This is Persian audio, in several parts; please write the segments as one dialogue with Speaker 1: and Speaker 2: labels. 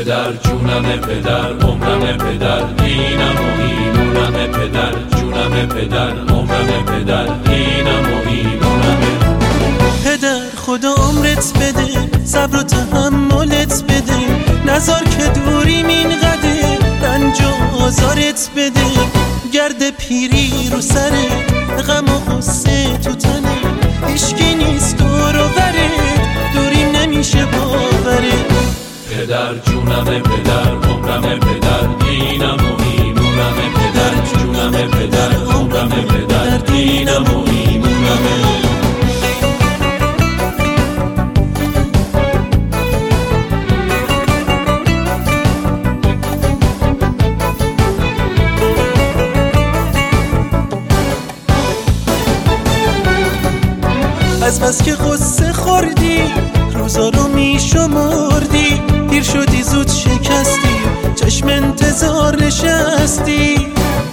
Speaker 1: پدر جونم پدر عمرم پدر دینم و ایمونم پدر جونم پدر عمرم پدر دینم و ایمونم
Speaker 2: پدر خدا عمرت بده صبر و تحملت بده نذار که دوریم اینقدر رنج و آزارت بده گرد پیری رو سره غم و غصه تو تنه هیچکی نیست دور و بره دوریم نمیشه باوره
Speaker 1: پدر جونم پدر عمرم پدر دینم و ایمونم پدر جونم پدر عمرم پدر دینم و ایمونم
Speaker 2: از بس که غصه خوردی روزا رو میشمردی دیر شدی زود شکستی چشم انتظار نشستی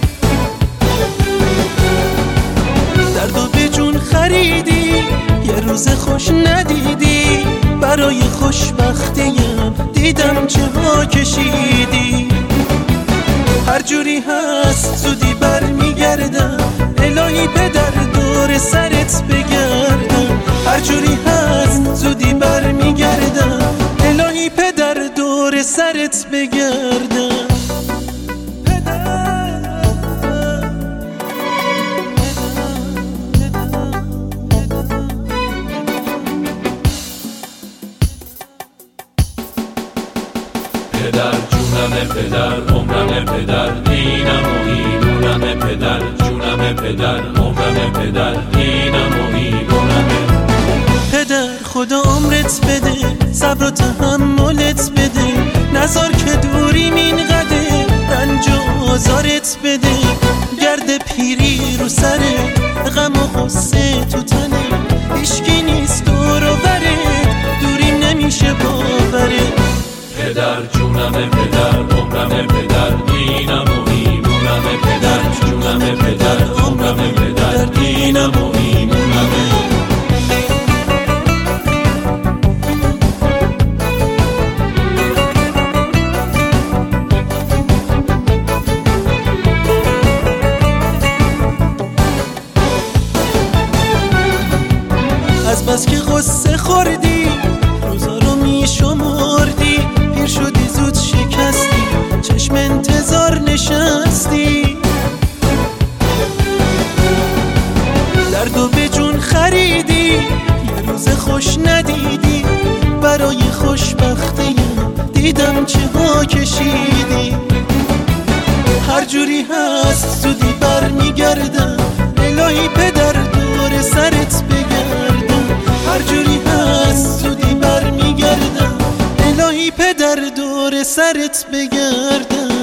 Speaker 2: دردو به جون خریدی یه روز خوش ندیدی برای خوشبختیم دیدم چه ها کشیدی هر جوری هست زودی برمیگردم الهی پدر دور سرت بگردم هر جوری هست زودی برمیگردم الهی پدر دور سرت بگردم
Speaker 1: پدر جونم پدر عمرم پدر دینم و ایمونم پدر جونم پدر عمرم پدر دینم و ایمونم
Speaker 2: پدر خدا عمرت بده صبر و تحملت بده نذار که دوریم اینقدر رنج و آزارت بده گرد پیری رو سره غم و غصه تو تنه هیچکی نیست دور و بره دوریم نمیشه باوره
Speaker 1: پدر جونم پدر عمرم پدر دینم و ایمونم پدر جونم پدر عمرم پدر دینم و ایمونم
Speaker 2: از بس که غصه خوردی روزا رو میشمردی پیر شدی زود شکستی چشم انتظار نشستی دردو به جون خریدی یه روز خوش ندیدی برای خوشبختیم دیدم چه ها کشیدی هر جوری هست زودی برمیگردم الهی پدر دور سرت بگردم هر جوری هست زودی برمیگردم الهی پدر دور سرت بگردم